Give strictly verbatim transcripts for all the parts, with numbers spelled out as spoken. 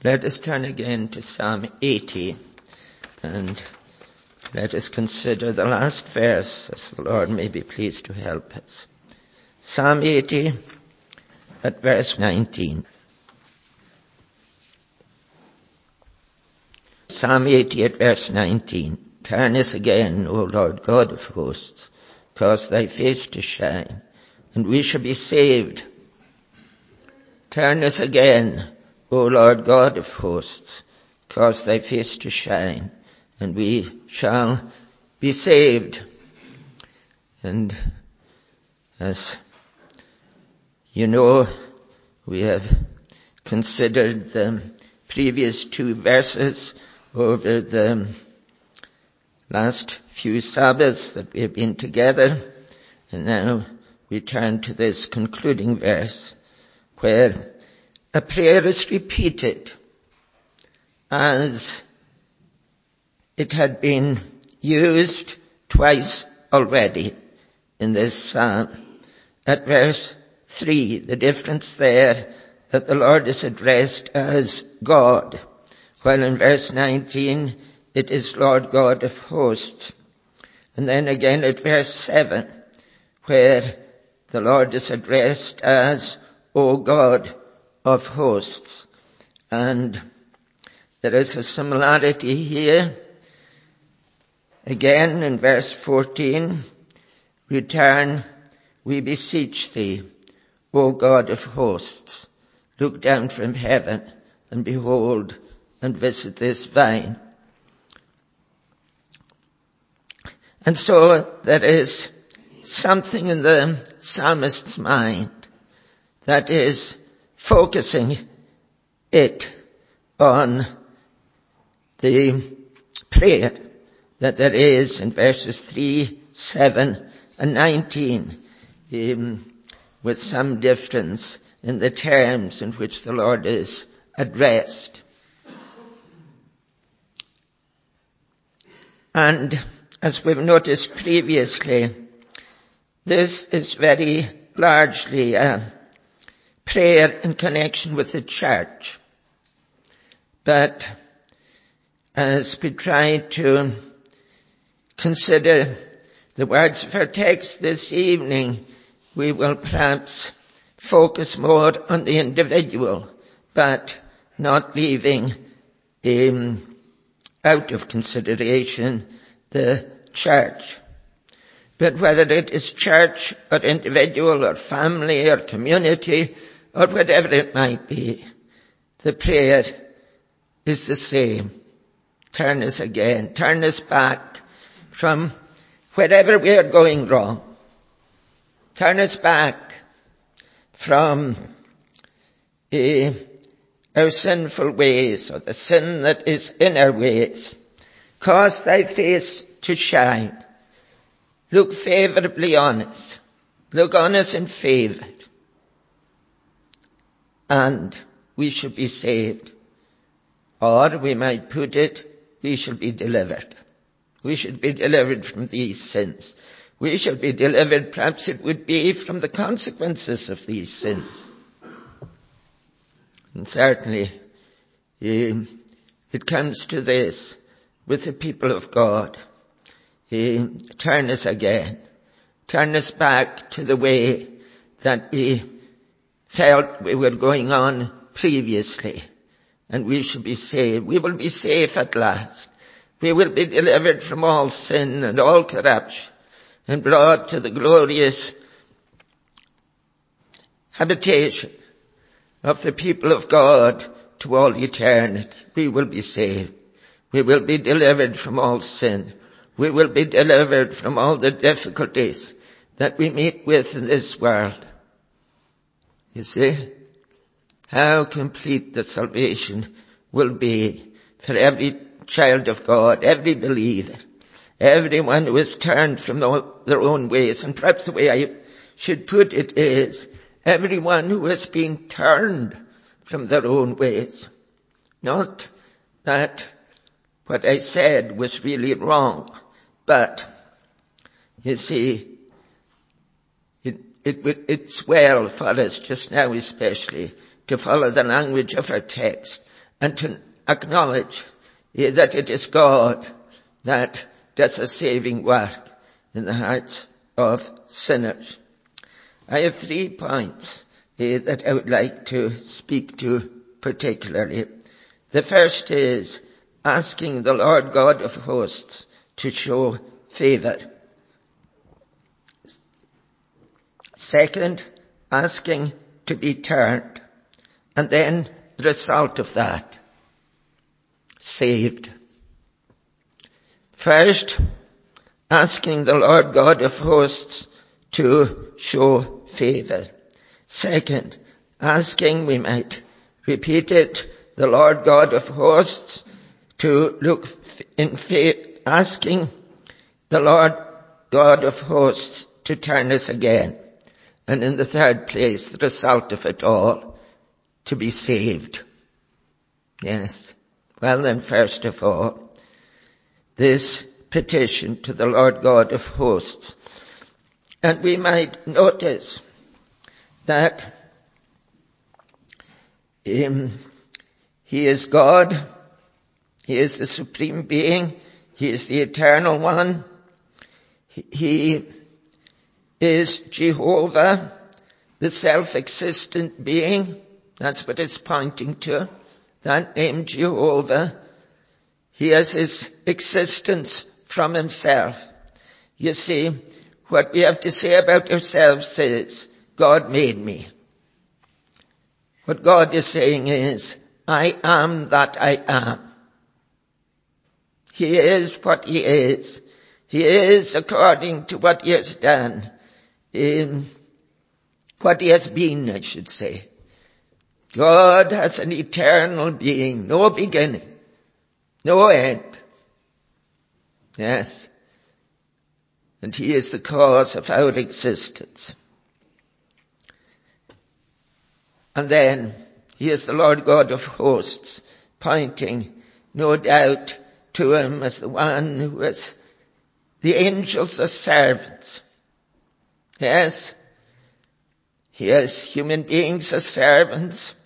Let us turn again to Psalm eighty and let us consider the last verse as the Lord may be pleased to help us. Psalm eighty at verse nineteen. Psalm eighty at verse nineteen. Turn us again, O Lord God of hosts, cause thy face to shine, and we shall be saved. Turn us again, O Lord God of hosts, cause thy face to shine, and we shall be saved. And as you know, we have considered the previous two verses over the last few Sabbaths that we have been together, and now we turn to this concluding verse where a prayer is repeated as it had been used twice already in this psalm. At verse three, the difference there that the Lord is addressed as God, while in verse nineteen it is Lord God of hosts. And then again at verse seven, where the Lord is addressed as O God of hosts. And there is a similarity here. Again in verse fourteen, return, we beseech thee, O God of hosts. Look down from heaven and behold and visit this vine. And so there is something in the psalmist's mind that is focusing it on the prayer that there is in verses three, seven, and nineteen, um, with some difference in the terms in which the Lord is addressed. And as we've noticed previously, this is very largely a prayer in connection with the church. But as we try to consider the words of our text this evening, we will perhaps focus more on the individual, but not leaving um, out of consideration the church. But whether it is church or individual or family or community or whatever it might be, the prayer is the same. Turn us again. Turn us back from wherever we are going wrong. Turn us back from uh, our sinful ways or the sin that is in our ways. Cause thy face to shine. Look favorably on us. Look on us in favor. And we shall be saved. Or we might put it, we shall be delivered. We should be delivered from these sins. We shall be delivered, perhaps it would be, from the consequences of these sins. And certainly, um, it comes to this with the people of God. Um, turn us again. Turn us back to the way that we felt we were going on previously. And we shall be saved. We will be safe at last. We will be delivered from all sin and all corruption and brought to the glorious habitation of the people of God to all eternity. We will be saved. We will be delivered from all sin. We will be delivered from all the difficulties that we meet with in this world. You see, how complete the salvation will be for every child of God, every believer, everyone who has turned from their own ways. And perhaps the way I should put it is, everyone who has been turned from their own ways. Not that what I said was really wrong, but you see, it, it, it's well for us just now especially to follow the language of our text and to acknowledge uh, that it is God that does a saving work in the hearts of sinners. I have three points uh, that I would like to speak to particularly. The first is asking the Lord God of hosts to show favour. Second, asking to be turned. And then the result of that, saved. First, asking the Lord God of hosts to show favour. Second, asking, we might repeat it, the Lord God of hosts to look in faith, asking the Lord God of hosts to turn us again. And in the third place, the result of it all, to be saved. Yes. Well then, first of all, this petition to the Lord God of hosts. And we might notice that um, He is God. He is the supreme being. He is the eternal one. He, he is Jehovah, the self-existent being. That's what it's pointing to. That name, Jehovah. He has his existence from himself. You see, what we have to say about ourselves is, God made me. What God is saying is, I am that I am. He is what he is. He is according to what he has done. In what he has been, I should say. God has an eternal being, no beginning, no end. Yes. And he is the cause of our existence. And then he is the Lord God of hosts, pointing, no doubt, to him as the one who is the angels as servants. Yes. He has human beings as servants,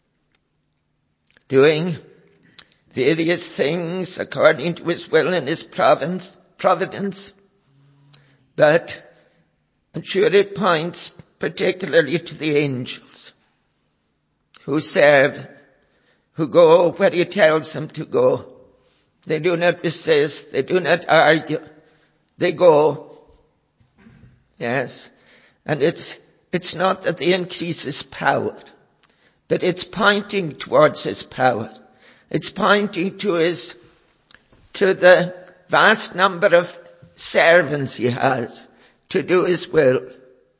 doing various things according to his will and his providence. But I'm sure it points particularly to the angels who serve, who go where he tells them to go. They do not resist. They do not argue. They go. Yes. And it's, it's not that they increase his power, but it's pointing towards his power. It's pointing to his, to the vast number of servants he has to do his will.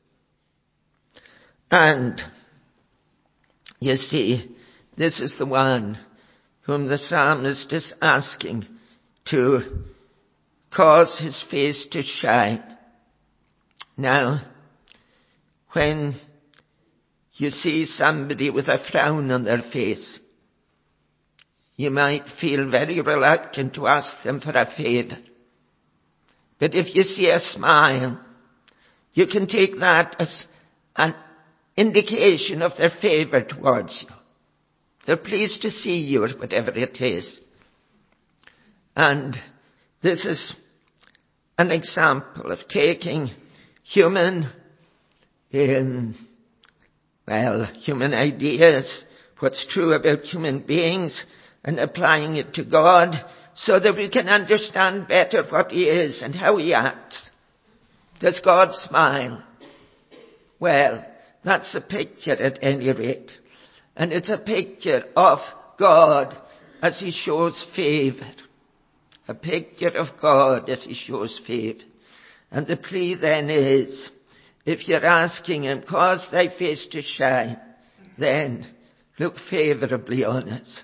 And you see, this is the one whom the psalmist is asking to cause his face to shine. Now, when you see somebody with a frown on their face, you might feel very reluctant to ask them for a favor. But if you see a smile, you can take that as an indication of their favor towards you. They're pleased to see you or whatever it is. And this is an example of taking human, um, well, human ideas, what's true about human beings, and applying it to God so that we can understand better what he is and how he acts. Does God smile? Well, that's a picture at any rate. And it's a picture of God as he shows favor. A picture of God as he shows favor. And the plea then is, if you're asking him, cause thy face to shine, then look favorably on us.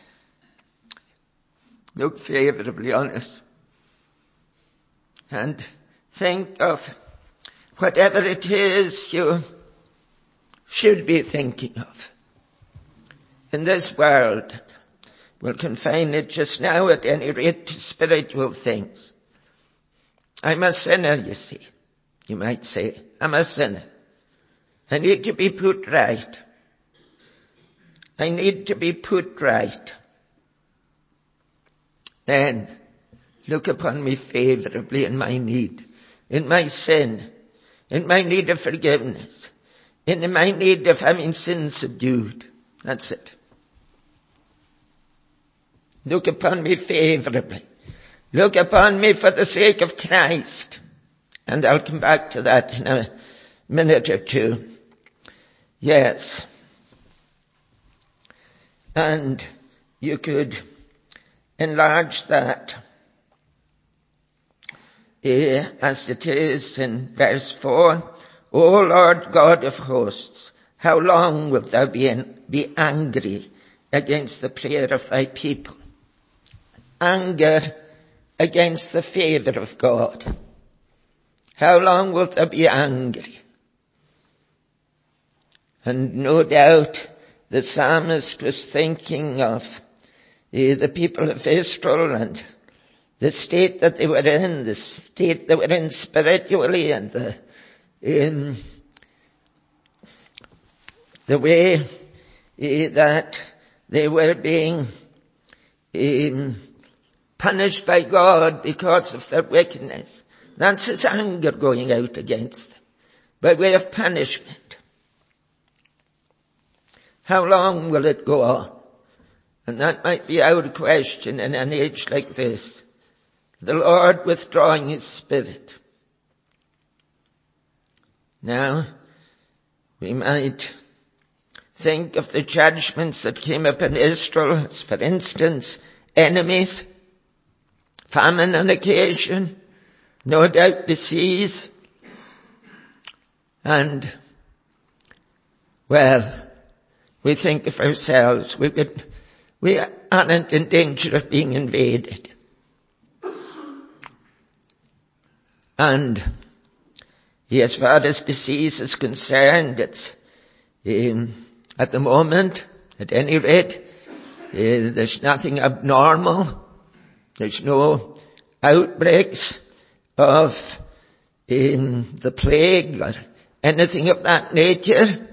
Look favorably on us. And think of whatever it is you should be thinking of. In this world, we'll confine it just now at any rate to spiritual things. I'm a sinner, you see. You might say, I'm a sinner. I need to be put right. I need to be put right. then look upon me favorably in my need, in my sin, in my need of forgiveness, in my need of having sin subdued. That's it. Look upon me favorably. Look upon me for the sake of Christ. And I'll come back to that in a minute or two. Yes. And you could enlarge that eh, as it is in verse four. O Lord God of hosts, how long wilt thou be, in, be angry against the prayer of thy people? Anger against the favor of God. How long wilt thou be angry? And no doubt the psalmist was thinking of uh, the people of Israel and the state that they were in, the state they were in spiritually, and the, in the way uh, that they were being um, punished by God because of their wickedness. That's his anger going out against them by way of punishment. How long will it go on? And that might be our question in an age like this. The Lord withdrawing his Spirit. Now, we might think of the judgments that came upon Israel as, for instance, enemies, famine on occasion, no doubt disease, and, well, we think of ourselves, we could, we aren't in danger of being invaded. And as far as disease is concerned, it's, um, at the moment, at any rate, uh, there's nothing abnormal. There's no outbreaks of um, the plague or anything of that nature.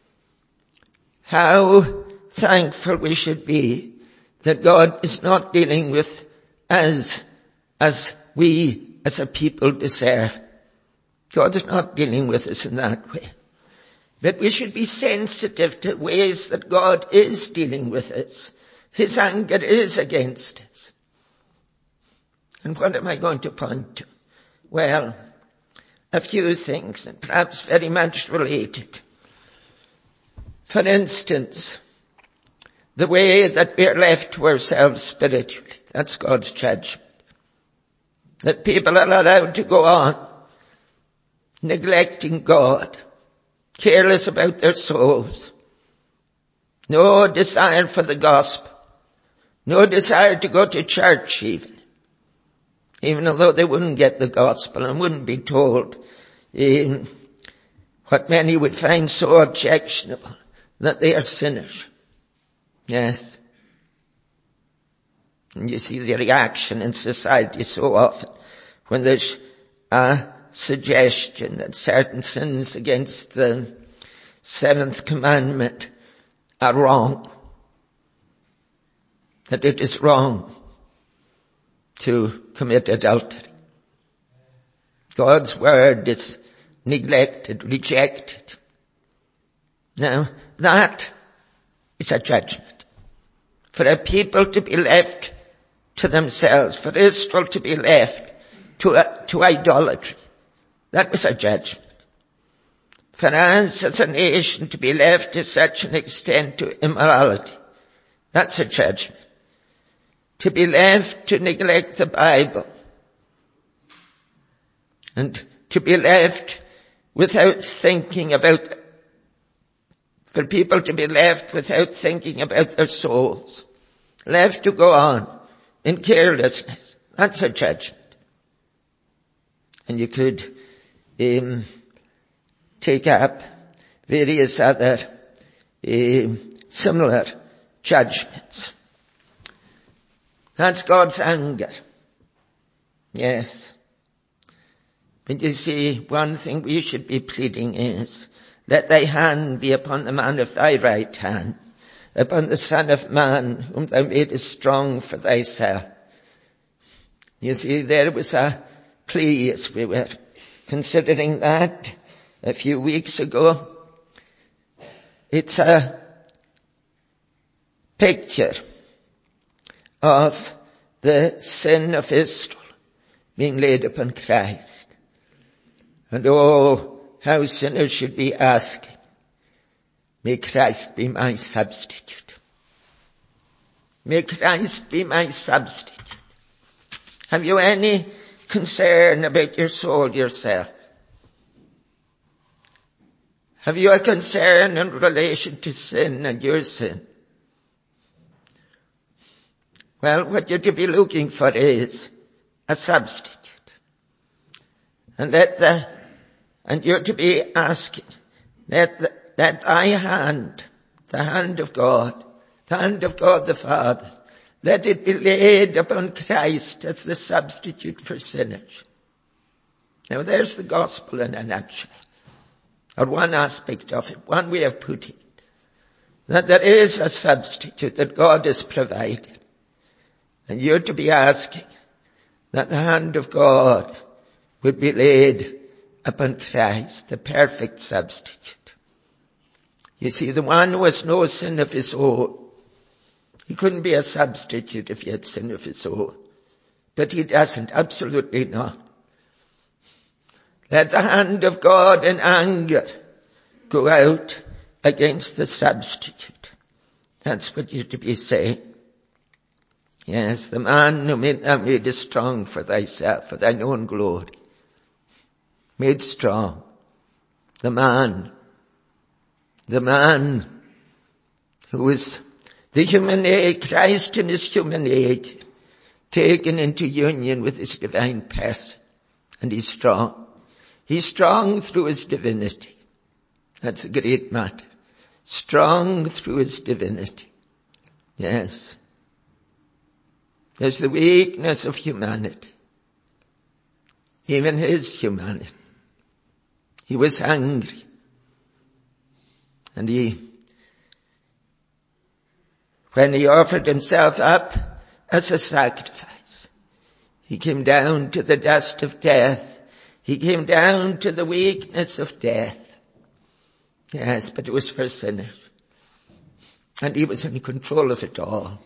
How thankful we should be that God is not dealing with us as we as a people deserve. God is not dealing with us in that way. But we should be sensitive to ways that God is dealing with us. His anger is against us. And what am I going to point to? Well, a few things, and perhaps very much related. For instance, the way that we are left to ourselves spiritually. That's God's judgment. That people are allowed to go on neglecting God, careless about their souls, no desire for the gospel, no desire to go to church even, even although they wouldn't get the gospel and wouldn't be told um, what many would find so objectionable, that they are sinners. Yes. And you see the reaction in society so often when there's a suggestion that certain sins against the seventh commandment are wrong. That it is wrong to commit adultery. God's word is neglected, rejected. Now, that is a judgment. For a people to be left to themselves, for Israel to be left to, uh, to idolatry, that was a judgment. For us as a nation to be left to such an extent to immorality, that's a judgment. To be left to neglect the Bible, and to be left without thinking about, for people to be left without thinking about their souls, left to go on in carelessness, that's a judgment. And you could um, take up various other uh, similar judgments. That's God's anger. Yes. But you see, one thing we should be pleading is, let thy hand be upon the man of thy right hand, upon the Son of Man, whom thou madest strong for thyself. You see, there was a plea as we were considering that a few weeks ago. It's a picture of the sin of Israel being laid upon Christ. And oh, how sinners should be asking, may Christ be my substitute. May Christ be my substitute. Have you any concern about your soul yourself? Have you a concern in relation to sin and your sin? Well, what you're to be looking for is a substitute. And let the, and you're to be asking, let the, that thy hand, the hand of God, the hand of God the Father, let it be laid upon Christ as the substitute for sinners. Now there's the gospel in a nutshell. Or one aspect of it, one way of putting it. That there is a substitute that God has provided. And you're to be asking that the hand of God would be laid upon Christ, the perfect substitute. You see, the one who has no sin of his own, he couldn't be a substitute if he had sin of his own. But he doesn't, absolutely not. Let the hand of God in anger go out against the substitute. That's what you're to be saying. Yes, the man who made, uh, made us strong for thyself, for thine own glory. Made strong. The man. The man who was the human age, Christ in his human age, taken into union with his divine person. And he's strong. He's strong through his divinity. That's a great matter. Strong through his divinity. Yes. There's the weakness of humanity. Even his humanity. He was angry. And he, when he offered himself up as a sacrifice, he came down to the dust of death. He came down to the weakness of death. Yes, but it was for sinners. And he was in control of it all.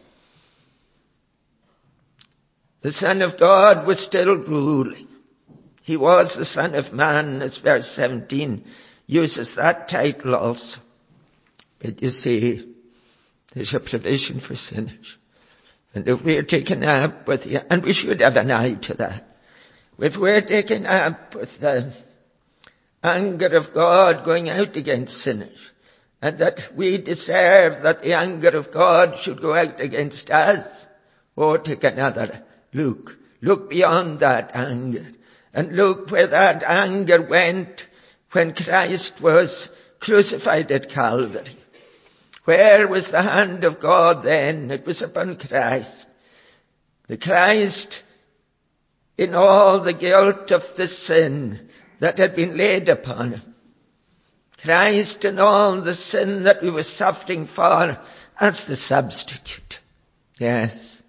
The Son of God was still ruling. He was the Son of Man, as verse seventeen uses that title also. But you see, there's a provision for sinners. And if we're taken up with the, and we should have an eye to that. If we're taken up with the anger of God going out against sinners, and that we deserve that the anger of God should go out against us, oh, take another look. Look beyond that anger. And look where that anger went when Christ was crucified at Calvary. Where was the hand of God then? It was upon Christ. The Christ in all the guilt of the sin that had been laid upon him. Christ in all the sin that we were suffering for as the substitute. Yes.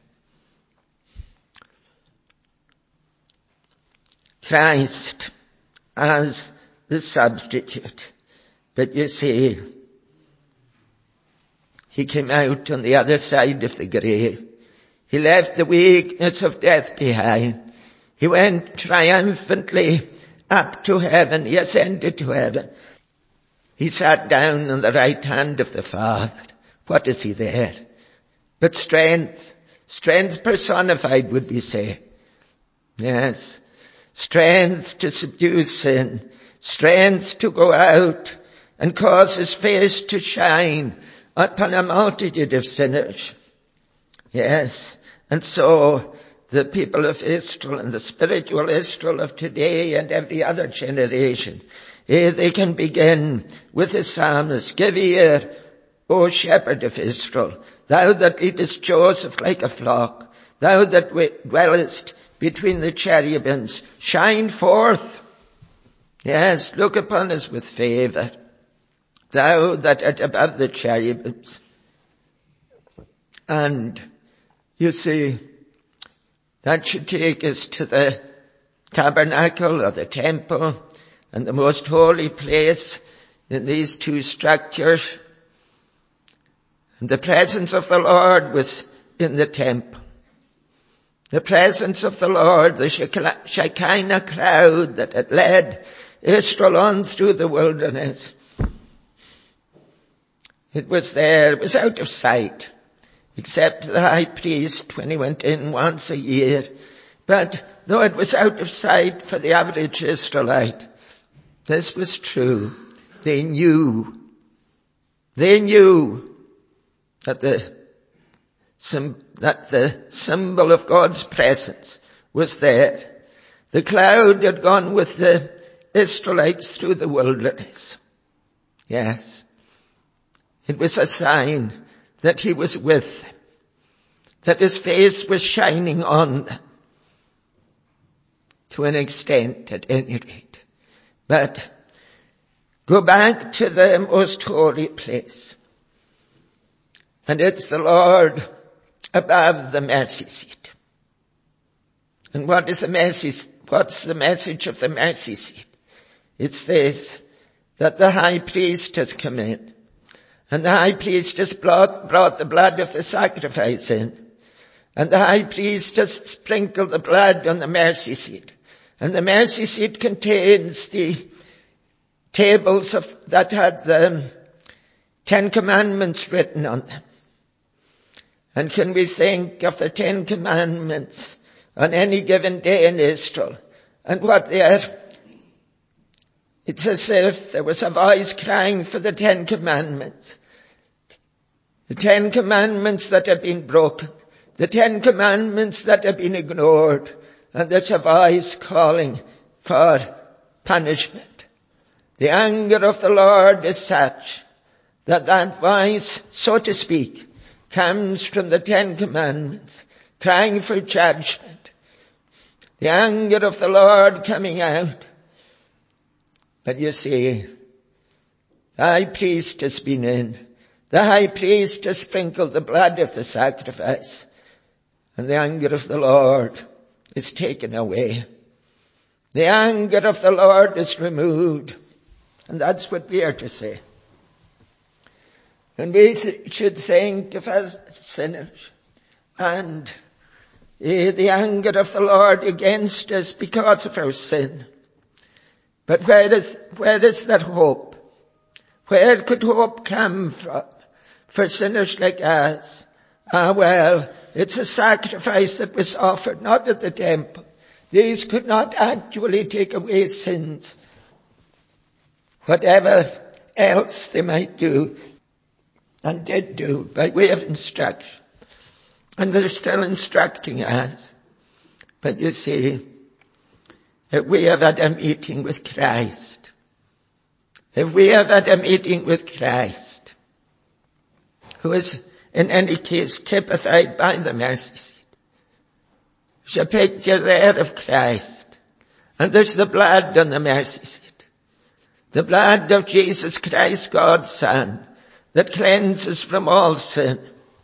Christ as the substitute. But you see, he came out on the other side of the grave. He left the weakness of death behind. He went triumphantly up to heaven. He ascended to heaven. He sat down on the right hand of the Father. What is he there? But strength. Strength personified, would we say. Yes. Strength to subdue sin. Strength to go out and cause his face to shine upon a multitude of sinners. Yes. And so the people of Israel and the spiritual Israel of today and every other generation, eh, they can begin with the psalmist, give ear, O shepherd of Israel, thou that leadest Joseph like a flock, thou that dwellest between the cherubims, shine forth. Yes, look upon us with favour. Thou that art above the cherubims. And you see, That should take us to the tabernacle or the temple and the most holy place in these two structures. And the presence of the Lord was in the temple. The presence of the Lord, the Shekinah cloud that had led Israel on through the wilderness. It was there, it was out of sight, except the high priest when he went in once a year. But though it was out of sight for the average Israelite, this was true. They knew, they knew that the, that the symbol of God's presence was there. The cloud had gone with the Israelites through the wilderness. Yes. It was a sign that he was with them, that his face was shining on them, to an extent at any rate. But go back to the most holy place, and it's the Lord above the mercy seat. And what is the message? What's the message of the mercy seat? It's this, that the high priest has come in. And the high priest has brought, brought the blood of the sacrifice in. And the high priest has sprinkled the blood on the mercy seat. And the mercy seat contains the tables of, that had the Ten Commandments written on them. And can we think of the Ten Commandments on any given day in Israel and what they are? It's as if there was a voice crying for the Ten Commandments. The Ten Commandments that have been broken. The Ten Commandments that have been ignored. And there's a voice calling for punishment. The anger of the Lord is such that that voice, so to speak, comes from the Ten Commandments, crying for judgment. The anger of the Lord coming out. But you see, the high priest has been in. The high priest has sprinkled the blood of the sacrifice. And the anger of the Lord is taken away. The anger of the Lord is removed. And that's what we are to say. And we th- should think of us sinners. And eh, the anger of the Lord against us because of our sin. But where is, where is that hope? Where could hope come from for sinners like us? Ah, well, it's a sacrifice that was offered not at the temple. These could not actually take away sins. Whatever else they might do, and did do, by way of instruction. And they're still instructing us. But you see, if we have had a meeting with Christ, if we have had a meeting with Christ, who is in any case typified by the mercy seat, there's a picture there of Christ, and there's the blood on the mercy seat, the blood of Jesus Christ, God's Son, that cleanses from all sin.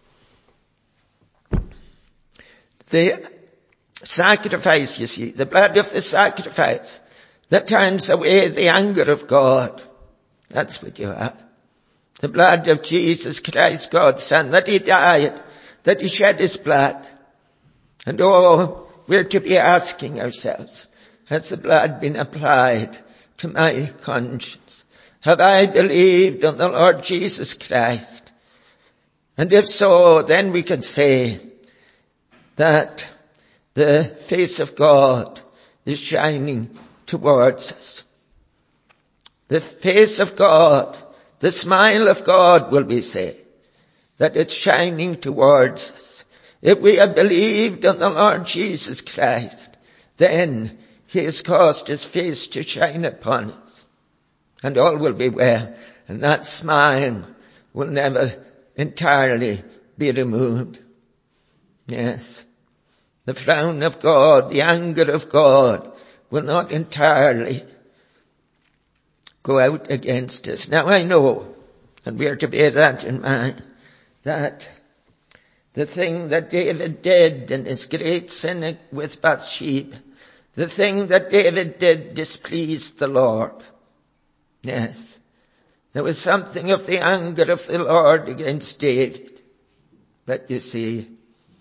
The sacrifice, you see, the blood of the sacrifice that turns away the anger of God. That's what you have. The blood of Jesus Christ, God's Son, that he died, that he shed his blood. And oh, we're to be asking ourselves, has the blood been applied to my conscience? Have I believed on the Lord Jesus Christ? And if so, then we can say that the face of God is shining towards us. The face of God, the smile of God, will we say, that it's shining towards us. If we have believed on the Lord Jesus Christ, then he has caused his face to shine upon us. And all will be well. And that smile will never entirely be removed. Yes. The frown of God, the anger of God will not entirely go out against us. Now I know, and we are to bear that in mind, that the thing that David did in his great sin with Bathsheba, the thing that David did displeased the Lord. Yes, there was something of the anger of the Lord against David. But you see,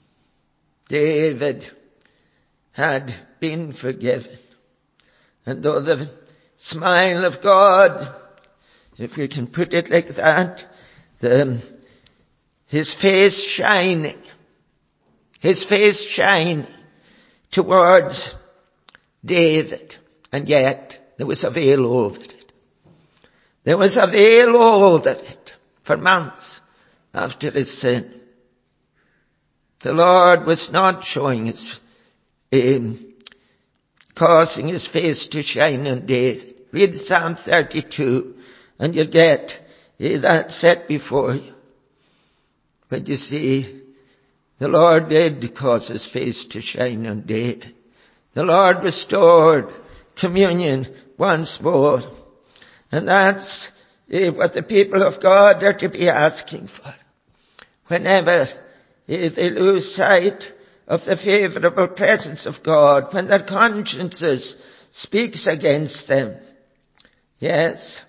David had been forgiven. And though the smile of God, if we can put it like that, the, his face shining, his face shining towards David, and yet there was a veil over it. There was a veil over it for months after his sin. The Lord was not showing his, um, causing his face to shine on David. Read Psalm thirty-two and you'll get uh, that set before you. But you see, the Lord did cause his face to shine on David. The Lord restored communion once more. And that's uh, what the people of God are to be asking for. Whenever If they lose sight of the favourable presence of God, when their consciences speaks against them. Yes.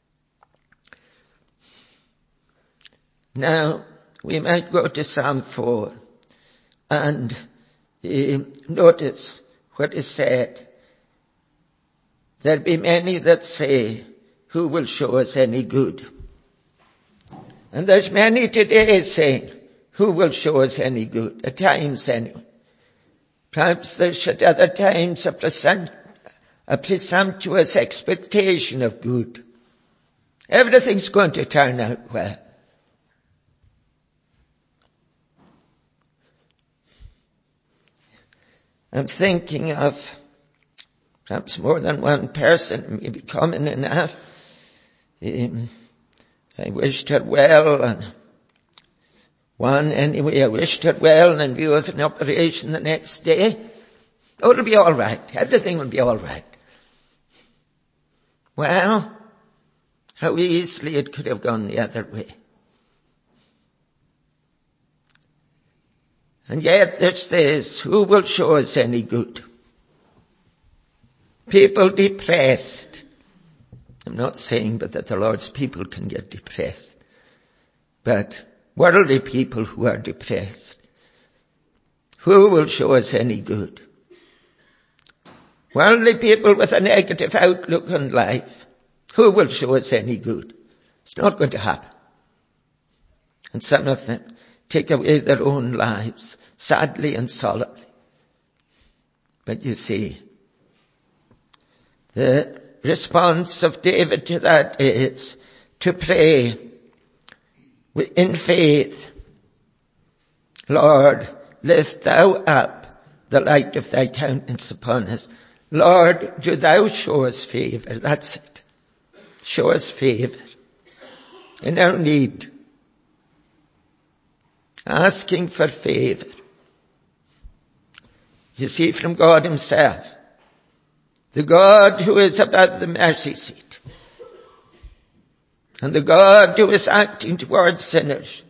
Now, we might go to Psalm four and uh, notice what is said. There be many that say, who will show us any good? And there's many today saying, who will show us any good? At times anyway. Perhaps there's at other times a, presum- a presumptuous expectation of good. Everything's going to turn out well. I'm thinking of perhaps more than one person, maybe common enough. Um, I wished her well, and one anyway, I wished her well in view of an operation the next day. Oh, it'll be all right. Everything will be all right. Well, how easily it could have gone the other way. And yet there's this, who will show us any good? People depressed. I'm not saying but that the Lord's people can get depressed. But worldly people who are depressed. Who will show us any good? Worldly people with a negative outlook on life. Who will show us any good? It's not going to happen. And some of them take away their own lives, sadly and solemnly. But you see, the response of David to that is to pray in faith. Lord, lift thou up the light of thy countenance upon us. Lord, do thou show us favour. That's it. Show us favour in our need. Asking for favour. You see, from God himself. The God who is above the mercy seat. And the God who is acting towards sinners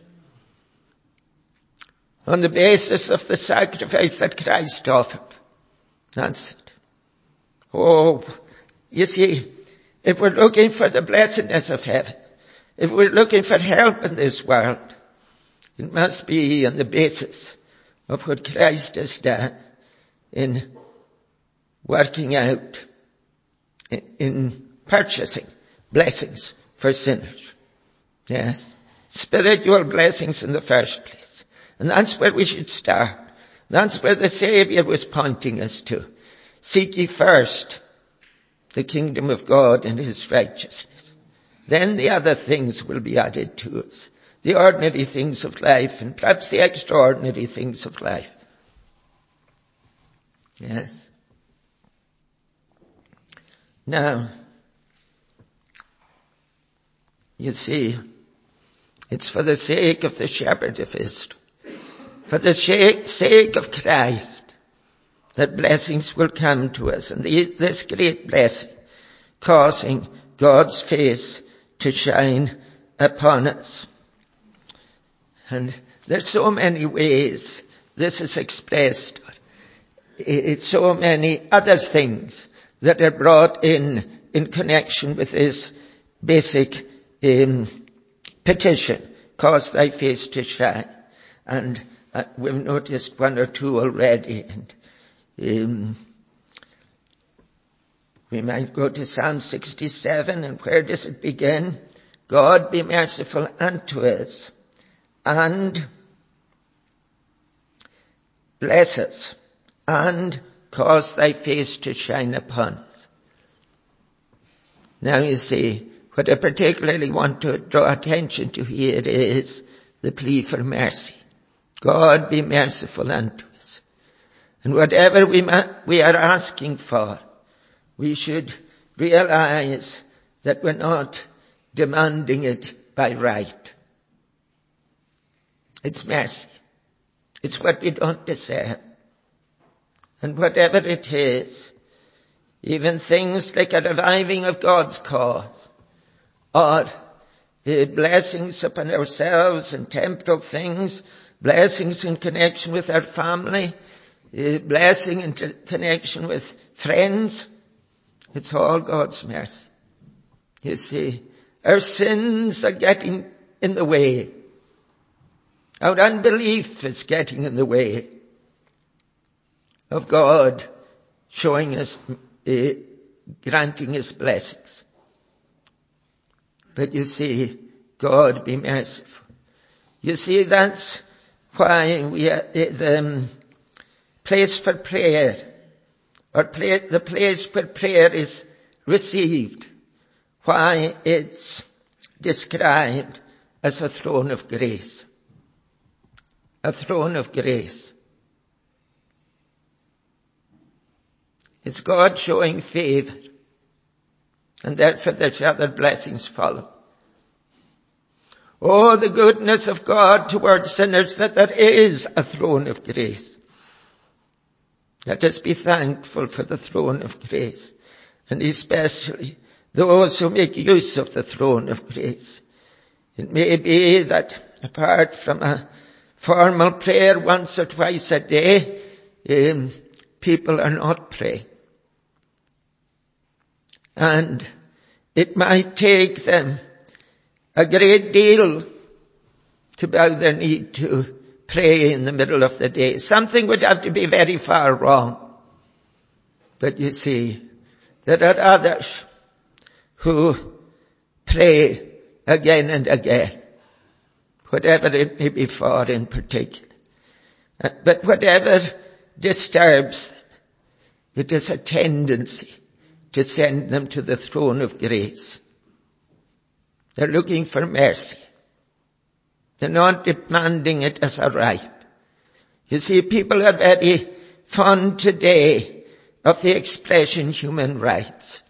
on the basis of the sacrifice that Christ offered. That's it. Oh, you see, if we're looking for the blessedness of heaven, if we're looking for help in this world, it must be on the basis of what Christ has done in working out, in, in purchasing blessings for sinners. Yes. Spiritual blessings in the first place. And that's where we should start. That's where the Saviour was pointing us to. Seek ye first the kingdom of God and his righteousness. Then the other things will be added to us. The ordinary things of life and perhaps the extraordinary things of life. Yes. Now, you see, it's for the sake of the shepherd of Israel, for the sake of Christ, that blessings will come to us. And this great blessing causing God's face to shine upon us. And there's so many ways this is expressed. It's so many other things that are brought in in connection with this basic um, petition, cause thy face to shine. And uh, we've noticed one or two already. And um, we might go to Psalm sixty-seven, and where does it begin? God be merciful unto us, and bless us, and cause thy face to shine upon us. Now you see, what I particularly want to draw attention to here is the plea for mercy. God be merciful unto us. And whatever we, ma- we are asking for, we should realize that we're not demanding it by right. It's mercy. It's what we don't deserve. And whatever it is, even things like a reviving of God's cause, or uh, blessings upon ourselves and temporal things, blessings in connection with our family, uh, blessing in t- connection with friends, it's all God's mercy. You see, our sins are getting in the way. Our unbelief is getting in the way of God showing us, uh, granting His blessings. But you see, God be merciful. You see, that's why we are, uh, the um, place for prayer, or play, the place where prayer is received, why it's described as a throne of grace. A throne of grace. It's God showing favor, and therefore there shall other blessings follow. Oh, the goodness of God towards sinners, that there is a throne of grace. Let us be thankful for the throne of grace, and especially those who make use of the throne of grace. It may be that apart from a formal prayer once or twice a day, um, people are not praying. And it might take them a great deal to bow their knee to pray in the middle of the day. Something would have to be very far wrong. But you see, there are others who pray again and again, whatever it may be for in particular. But whatever disturbs them, it is a tendency to send them to the throne of grace. They're looking for mercy. They're not demanding it as a right. You see, people are very fond today of the expression human rights.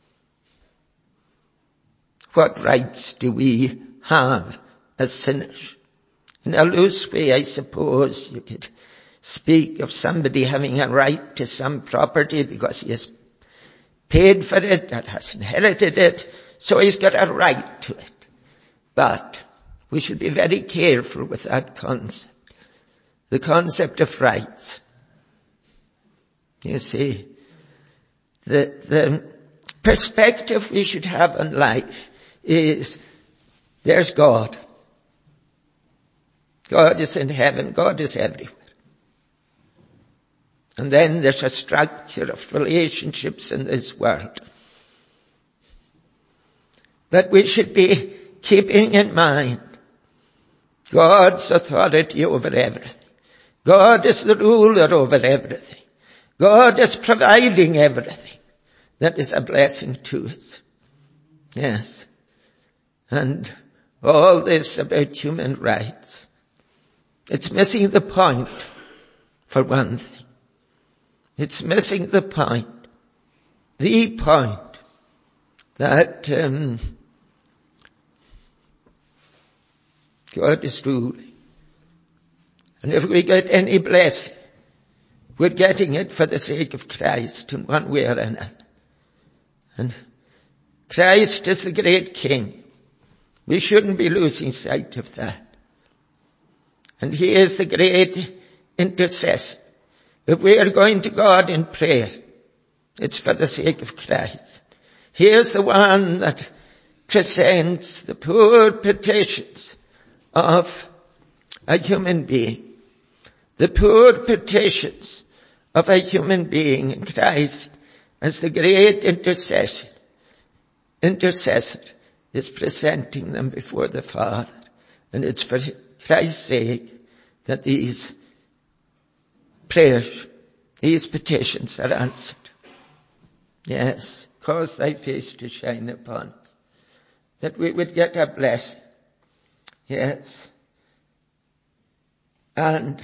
What rights do we have as sinners? In a loose way, I suppose you could speak of somebody having a right to some property because he has paid for it or has inherited it, so he's got a right to it. But we should be very careful with that concept. The concept of rights. You see, the, the perspective we should have on life is there's God. God is in heaven. God is everywhere. And then there's a structure of relationships in this world. But we should be keeping in mind God's authority over everything. God is the ruler over everything. God is providing everything that is a blessing to us. Yes. And all this about human rights, it's missing the point, for one thing. It's missing the point, the point that um, God is ruling. And if we get any blessing, we're getting it for the sake of Christ in one way or another. And Christ is the great King. We shouldn't be losing sight of that. And he is the great intercessor. If we are going to God in prayer, it's for the sake of Christ. He is the one that presents the poor petitions of a human being. The poor petitions of a human being in Christ as the great intercession. Intercessor is presenting them before the Father. And it's for Christ's sake that these prayers, these petitions are answered. Yes, cause thy face to shine upon us, that we would get a blessing. Yes. And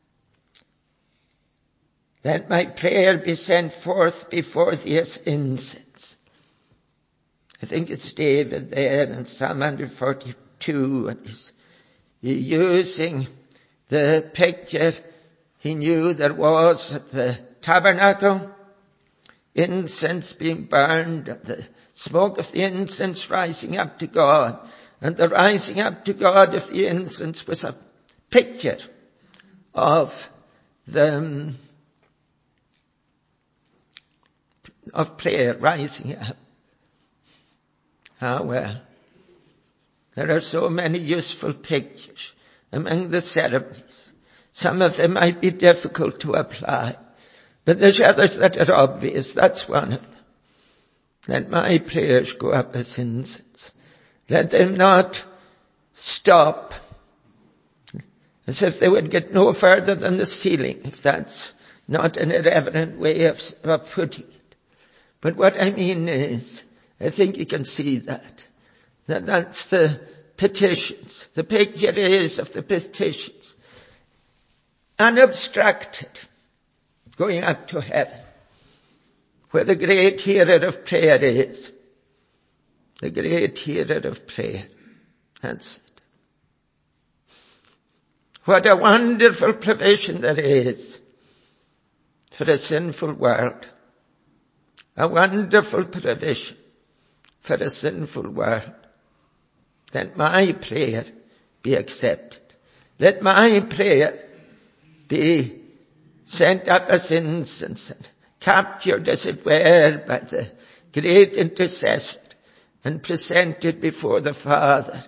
let my prayer be sent forth before thee as incense. I think it's David there in Psalm one forty-two, and he's using the picture he knew there was at the tabernacle, incense being burned, and the smoke of the incense rising up to God. And the rising up to God of the incense was a picture of the, of prayer rising up. Ah, well, there are so many useful pictures among the ceremonies. Some of them might be difficult to apply, but there's others that are obvious. That's one of them. Let my prayers go up as incense. Let them not stop as if they would get no further than the ceiling, if that's not an irreverent way of, of putting it. But what I mean is, I think you can see that. That that's the petitions. The picture is of the petitions. Unobstructed. Going up to heaven. Where the great hearer of prayer is. The great hearer of prayer. That's it. What a wonderful provision there is for a sinful world. A wonderful provision for a sinful world. Let my prayer be accepted. Let my prayer be sent up as incense and captured, as it were, by the great intercessor and presented before the Father.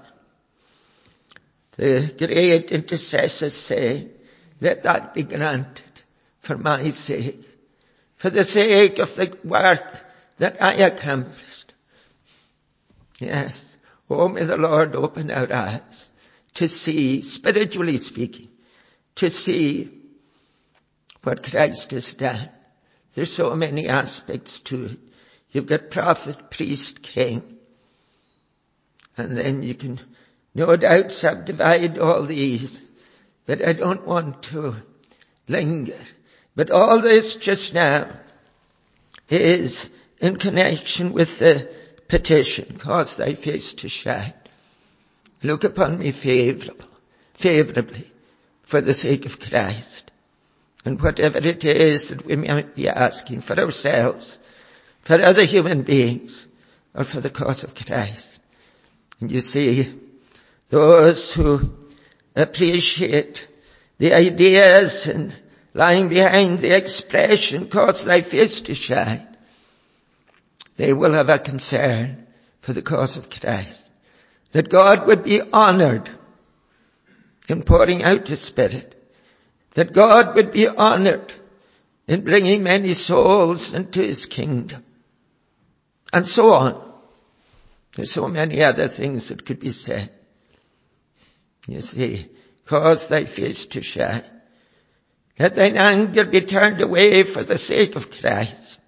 The great intercessor saying, let that be granted for my sake, for the sake of the work that I accomplished. Yes. Oh, may the Lord open our eyes to see, spiritually speaking, to see what Christ has done. There's so many aspects to it. You've got prophet, priest, king. And then you can no doubt subdivide all these. But I don't want to linger. But all this just now is in connection with the petition. Cause thy face to shine. Look upon me favorable, favorably for the sake of Christ. And whatever it is that we might be asking for ourselves, for other human beings, or for the cause of Christ. And you see, those who appreciate the ideas and lying behind the expression, cause thy face to shine, they will have a concern for the cause of Christ. That God would be honored in pouring out His Spirit. That God would be honored in bringing many souls into His kingdom. And so on. There's so many other things that could be said. You see, cause thy face to shine. Let thine anger be turned away for the sake of Christ.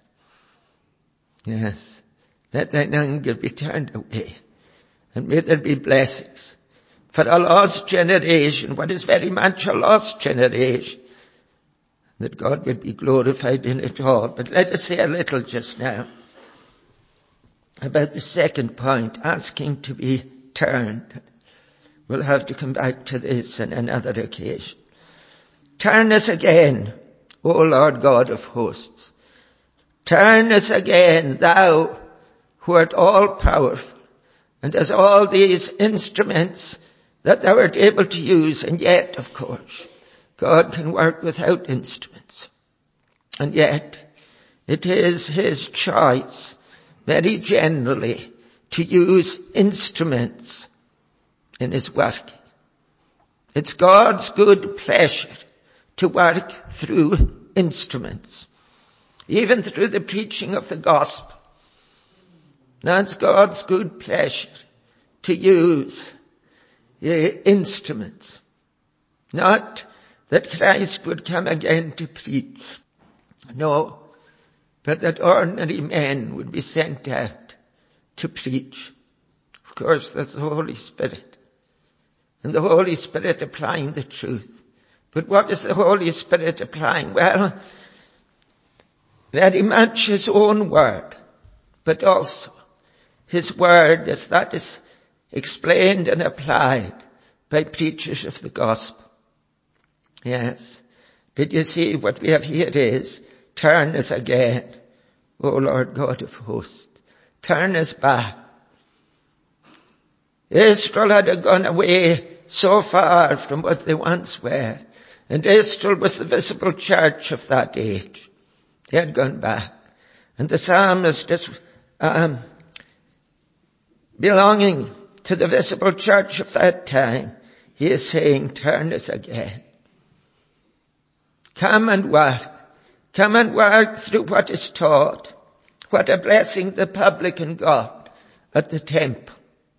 Yes, let thine anger be turned away. And may there be blessings for a lost generation, what is very much a lost generation, that God would be glorified in it all. But let us say a little just now about the second point, asking to be turned. We'll have to come back to this on another occasion. Turn us again, O Lord God of hosts. Turn us again, thou who art all powerful, and as all these instruments that thou art able to use. And yet, of course, God can work without instruments. And yet, it is his choice, very generally, to use instruments in his working. It's God's good pleasure to work through instruments, even through the preaching of the gospel. That's God's good pleasure to use uh, instruments. Not that Christ would come again to preach. No, but that ordinary men would be sent out to preach. Of course, that's the Holy Spirit. And the Holy Spirit applying the truth. But what is the Holy Spirit applying? Well, very much his own word, but also his word as that is explained and applied by preachers of the gospel. Yes. But you see, what we have here is, turn us again, O Lord God of hosts. Turn us back. Israel had gone away so far from what they once were. And Israel was the visible church of that age. They had gone back. And the psalmist is um, belonging to the visible church of that time. He is saying, turn us again. Come and work. Come and work through what is taught. What a blessing the publican got at the temple.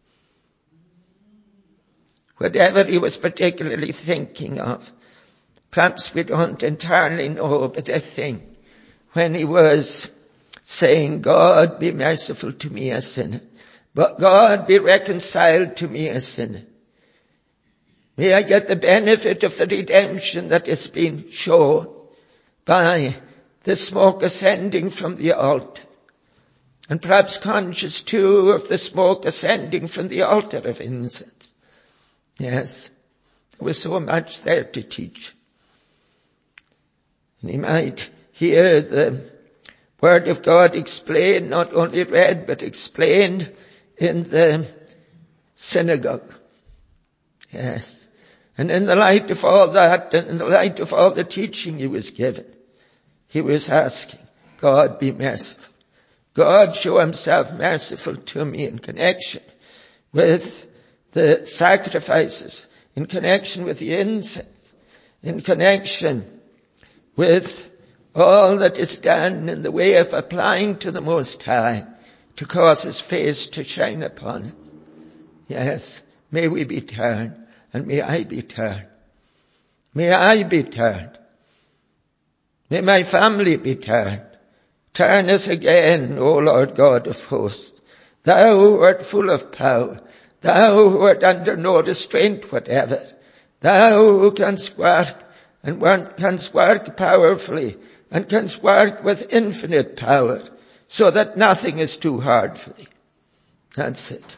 Whatever he was particularly thinking of, perhaps we don't entirely know, but I think when he was saying, God be merciful to me a sinner, but God be reconciled to me a sinner. May I get the benefit of the redemption that has been shown by the smoke ascending from the altar. And perhaps conscious too of the smoke ascending from the altar of incense. Yes, there was so much there to teach. And he might hear the word of God explained, not only read, but explained in the synagogue. Yes. And in the light of all that, and in the light of all the teaching he was given, he was asking, God be merciful. God show himself merciful to me in connection with the sacrifices, in connection with the incense, in connection with all that is done in the way of applying to the Most High to cause his face to shine upon it. Yes, may we be turned, and may I be turned. May I be turned. May my family be turned. Turn us again, O Lord God of hosts. Thou who art full of power, thou who art under no restraint whatever, thou who canst work and canst work powerfully and canst work with infinite power so that nothing is too hard for thee. That's it.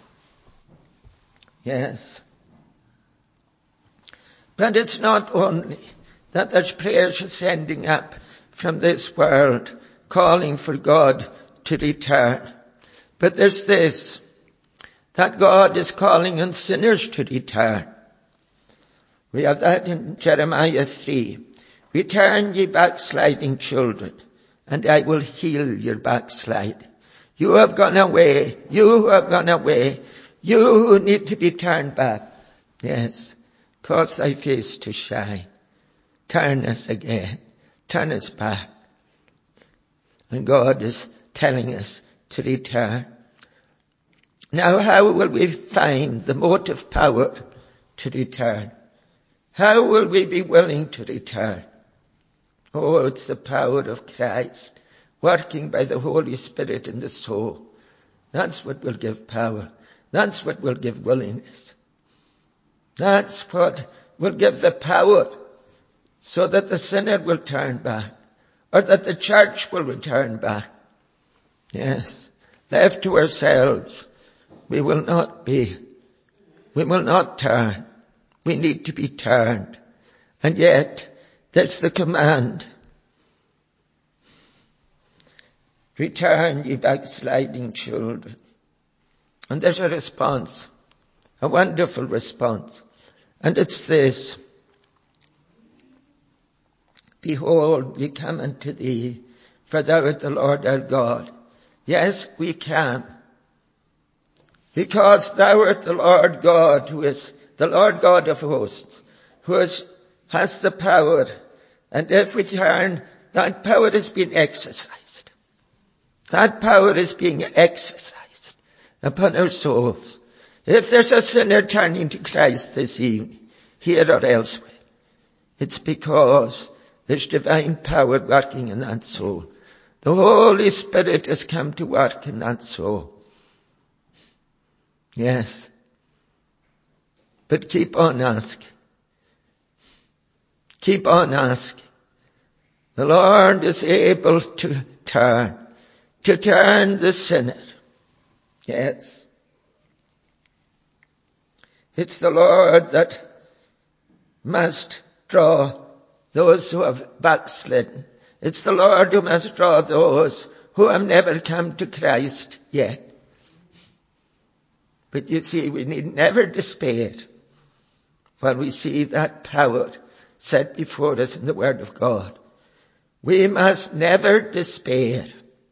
Yes. But it's not only that there's prayers ascending up from this world calling for God to return. But there's this, that God is calling on sinners to return. We have that in Jeremiah three. Return, ye backsliding children, and I will heal your backslide. You have gone away. You who have gone away. You who need to be turned back. Yes. Cause thy face to shine. Turn us again. Turn us back. And God is telling us to return. Now how will we find the motive power to return? How will we be willing to return? Oh, it's the power of Christ working by the Holy Spirit in the soul. That's what will give power. That's what will give willingness. That's what will give the power so that the sinner will turn back, or that the church will return back. Yes, left to ourselves, we will not be. We will not turn. We need to be turned. And yet, there's the command. Return, ye backsliding children. And there's a response, a wonderful response. And it's this: behold, we come unto thee, for thou art the Lord our God. Yes, we can. Because thou art the Lord God, who is the Lord God of hosts, who is, has the power, and if we turn, that power is being exercised. That power is being exercised upon our souls. If there's a sinner turning to Christ this evening, here or elsewhere, it's because there's divine power working in that soul. The Holy Spirit has come to work in that soul. Yes. But keep on asking. Keep on asking. The Lord is able to turn, to turn the sinner. Yes. It's the Lord that must draw those who have backslidden. It's the Lord who must draw those who have never come to Christ yet. But you see, we need never despair when we see that power set before us in the Word of God. We must never despair.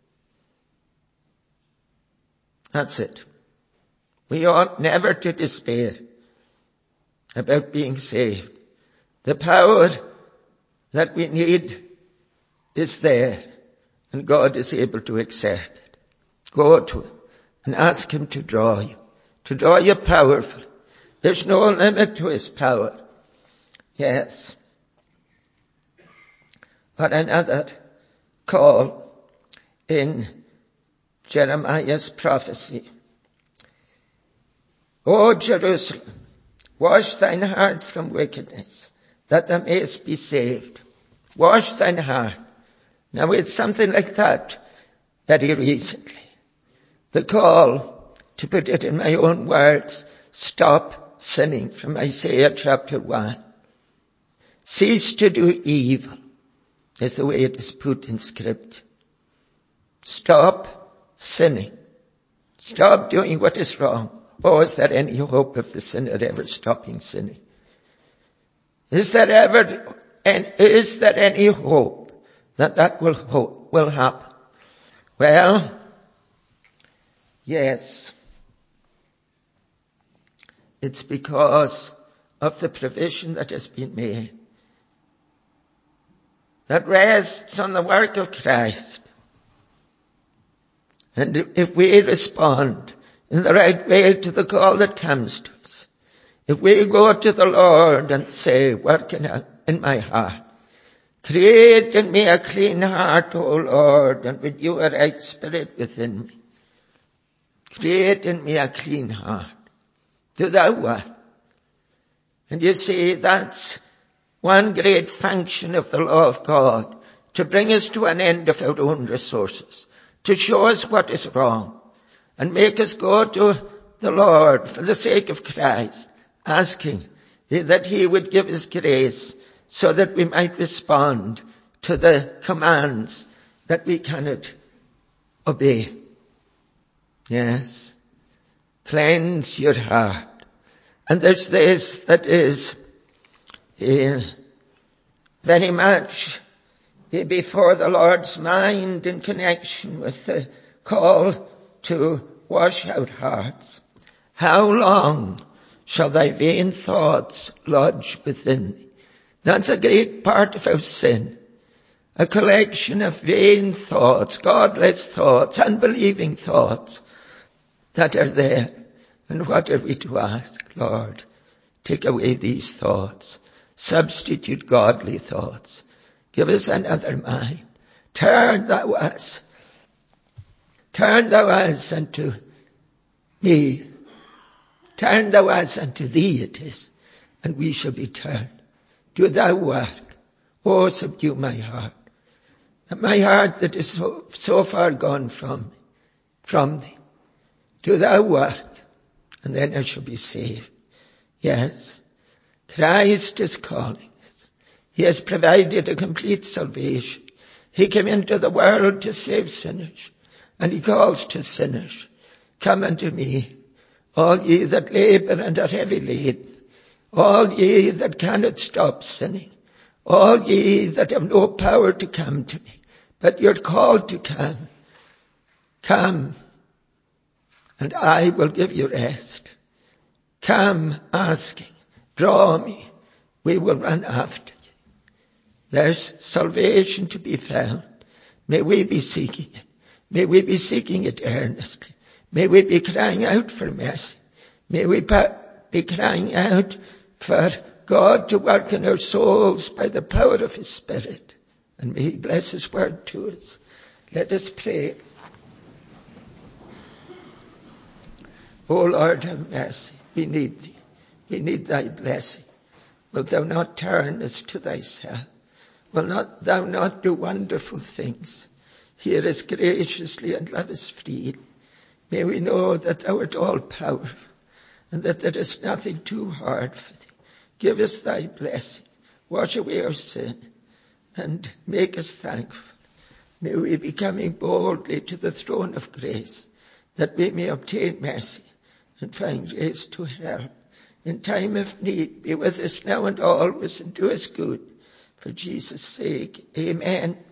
That's it. We ought never to despair about being saved. The power that we need is there, and God is able to exert it. Go to Him and ask Him to draw you, to draw you powerfully. There's no limit to His power. Yes. But another call in Jeremiah's prophecy. O Jerusalem, wash thine heart from wickedness, that thou mayest be saved. Wash thine heart. Now it's something like that very recently. The call, to put it in my own words, stop sinning, from Isaiah chapter one. Cease to do evil, is the way it is put in script. Stop sinning. Stop doing what is wrong. Oh, is there any hope of the sinner ever stopping sinning? Is there ever, and is there any hope that that will hope, will happen? Well, yes. It's because of the provision that has been made, that rests on the work of Christ. And if we respond in the right way to the call that comes to us, if we go to the Lord and say, work in, in my heart, create in me a clean heart, O Lord, and renew a right spirit within me. Create in me a clean heart. Do thou work. And you see, that's one great function of the law of God, to bring us to an end of our own resources, to show us what is wrong, and make us go to the Lord for the sake of Christ, asking that He would give us grace so that we might respond to the commands that we cannot obey. Yes. Cleanse your heart. And there's this that is uh, very much uh, before the Lord's mind in connection with the call to wash out hearts. How long shall thy vain thoughts lodge within thee? That's a great part of our sin. A collection of vain thoughts, godless thoughts, unbelieving thoughts that are there. And what are we to ask? Lord, take away these thoughts. Substitute godly thoughts. Give us another mind. Turn thou us. Turn thou us unto me. Turn thou us unto thee it is, and we shall be turned. Do thou work. Oh, subdue my heart. And my heart that is so, so far gone from me, from thee. Do thou work, and then I shall be saved. Yes, Christ is calling us. He has provided a complete salvation. He came into the world to save sinners, and He calls to sinners, come unto me, all ye that labour and are heavy laden, All ye that cannot stop sinning, all ye that have no power to come to me, but you're called to come, come, and I will give you rest. Come asking, draw me, we will run after you. There's salvation to be found. May we be seeking it. May we be seeking it earnestly. May we be crying out for mercy. May we be crying out for God to work in our souls by the power of His Spirit. And may He bless His word to us. Let us pray. O Lord, have mercy. We need Thee. We need Thy blessing. Wilt Thou not turn us to Thyself? Will not Thou not do wonderful things? Hear us graciously and love us freely. May we know that Thou art all powerful and that there is nothing too hard for Thee. Give us Thy blessing. Wash away our sin and make us thankful. May we be coming boldly to the throne of grace that we may obtain mercy and find grace to help. In time of need, be with us now and always and do us good. For Jesus' sake, amen.